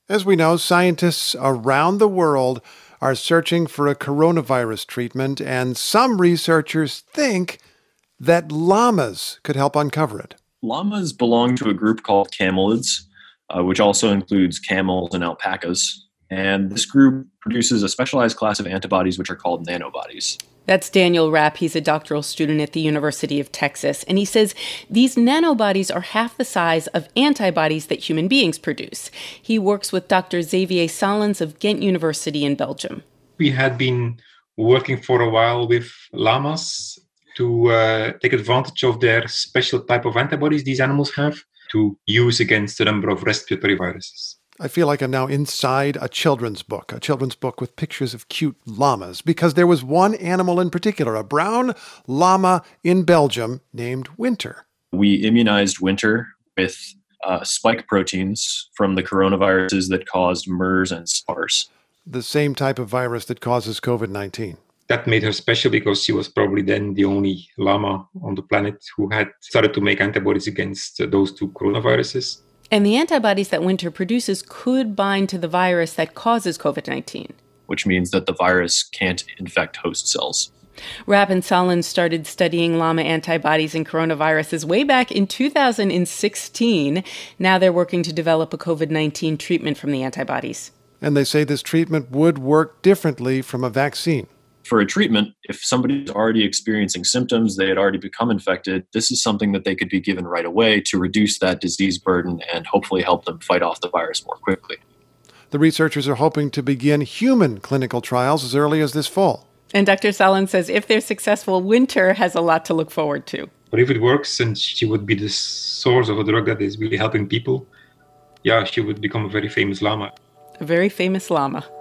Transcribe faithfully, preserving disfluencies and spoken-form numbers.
As we know, scientists around the world are searching for a coronavirus treatment, and some researchers think that llamas could help uncover it. Llamas belong to a group called camelids, uh, which also includes camels and alpacas. And this group produces a specialized class of antibodies which are called nanobodies. That's Daniel Rapp. He's a doctoral student at the University of Texas. And he says these nanobodies are half the size of antibodies that human beings produce. He works with Doctor Xavier Salins of Ghent University in Belgium. We had been working for a while with llamas to uh, take advantage of their special type of antibodies these animals have to use against a number of respiratory viruses. I feel like I'm now inside a children's book, a children's book with pictures of cute llamas, because there was one animal in particular, a brown llama in Belgium named Winter. We immunized Winter with uh, spike proteins from the coronaviruses that caused MERS and SARS. The same type of virus that causes covid nineteen. That made her special because she was probably then the only llama on the planet who had started to make antibodies against uh, those two coronaviruses. And the antibodies that Winter produces could bind to the virus that causes covid nineteen. Which means that the virus can't infect host cells. Rapp and Salins started studying llama antibodies and coronaviruses way back in two thousand sixteen. Now they're working to develop a covid nineteen treatment from the antibodies. And they say this treatment would work differently from a vaccine. For a treatment, if somebody's already experiencing symptoms, they had already become infected, this is something that they could be given right away to reduce that disease burden and hopefully help them fight off the virus more quickly. The researchers are hoping to begin human clinical trials as early as this fall. And Doctor Salins says if they're successful, Winter has a lot to look forward to. But if it works and she would be the source of a drug that is really helping people, yeah, she would become a very famous llama. A very famous llama.